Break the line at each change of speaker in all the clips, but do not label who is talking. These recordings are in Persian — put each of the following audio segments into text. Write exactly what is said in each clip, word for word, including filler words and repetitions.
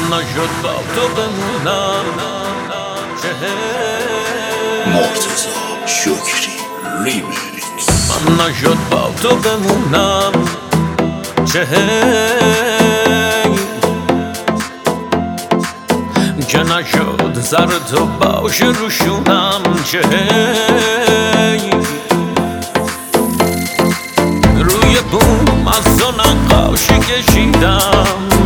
نشد با تو بمونم چه
مرتضی شکری ریمیکس.
من نشد با تو بمونم چه که نشد زر تو باشه روشونم چه روی بوم از تو نقاشی کشیدم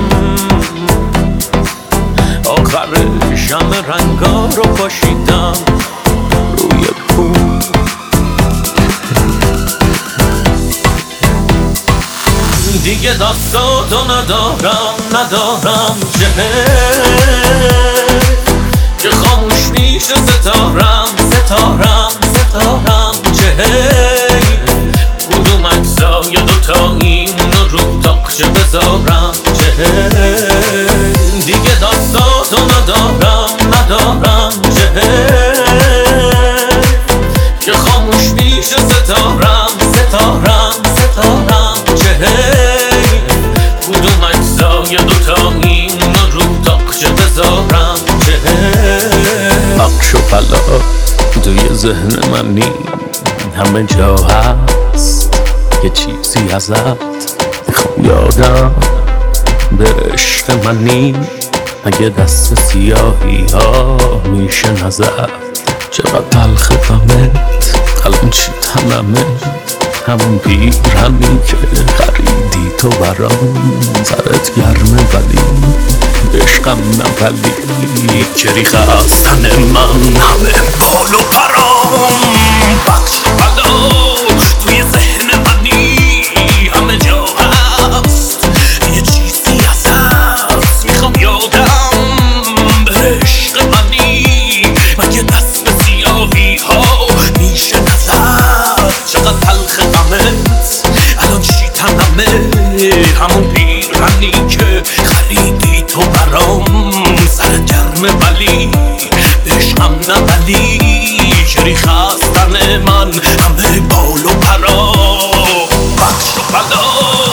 آخرش همه رنگا رو پاشیدم روی بوم. دیگه دستاتو ندارم ندارم چه که خاموش میشه ستارم ستارم ستارم چه کدوم اجزای دوتاییم رو رو تاقچه بذارم چه دیگه دستاتو ندارم ندارم چه که خاموش میشه ستارم ستارم ستارم چه کدوم اجزای دوتاییم رو رو تاقچه بذارم چه
عقش و بلا توی ذهن منی همه جا هست یه چیزی ازت میخوام یادم به عشق منی اگه دست سیاهی ها میشه نظر چقدر تلخ غمت الان چی تنمه همون پیرهنی که خریدی تو برام سرت گرمه ولی عشقم نه ولی چریخ از تن من همه بال و پرام بخش بلا توی ذهن منی همه جا هست یه چیزی هست میخوام یادم به عشق منی مگه دست به سیاهی ها میشه نظر چقدر تلخ غمت الان چی تنمه همون پیرهنی که خریدی تو برام سر گرمه ولی عشقم نه ولی چریخ از تن من همه بال و پرا بخش و بلا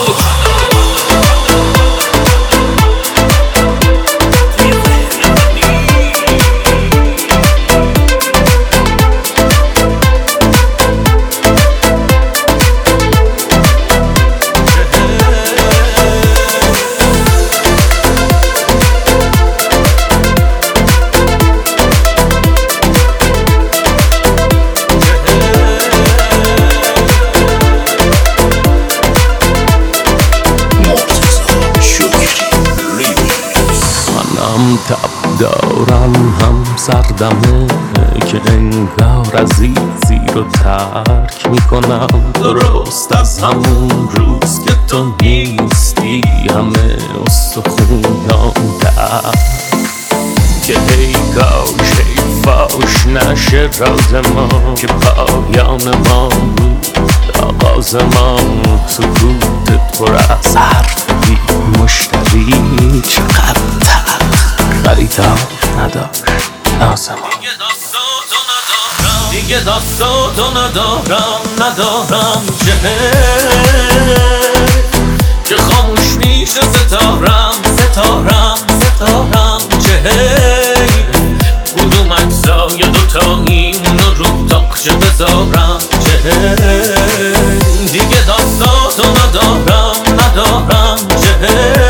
هم تب دارم هم سردمه که انگار عزیزی رو ترک میکنم درست از همون روز که تو نیستی همه استخونام در که هی کاش هی فاش نشه راز ما که پایان ما بود آغاز ما سکوتت پر از حرف بی مشتری چقدر خریدار نداشت لازم
دیگه دستاتو ندارم ندارم چه که خاموش میشه ستارم ستارم ستارم چه کدوم اجزای دوتاییم رو تاقچه بذارم چه دیگه دستاتو ندارم ندارم چه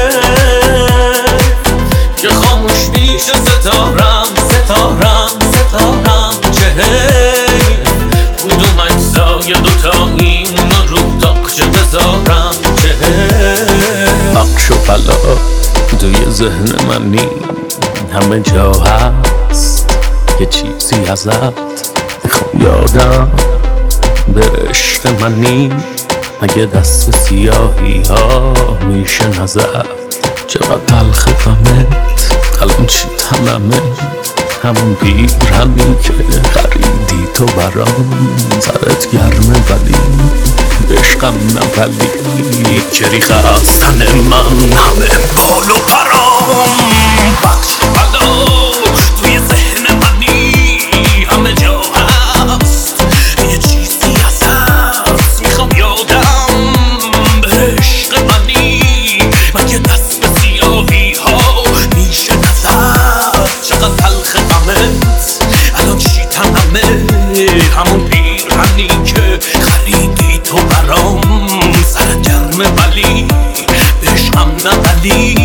که خاموش میشه ستارم ستارم ستارم چه کدوم اجزای دوتاییم رو تاقچه بذارم چه
عقش و بلا توی ذهن منی همه جا هست یه چیزی ازت میخوام یادم به عشق منی اگه دست سیاهی ها میشه نظر چقدر تلخ غمت الان چی تنمه همون پیرهنی که خریدی تو برام سرت گرمه ولی عشقم نه ولی چریخ از تن من همه بال و پرام بخش بلا توی ذهن منی همه جا هست یه چیزی هست میخوام یادم به عشق منی مگه دست به سیاهی ها میشه
دیدی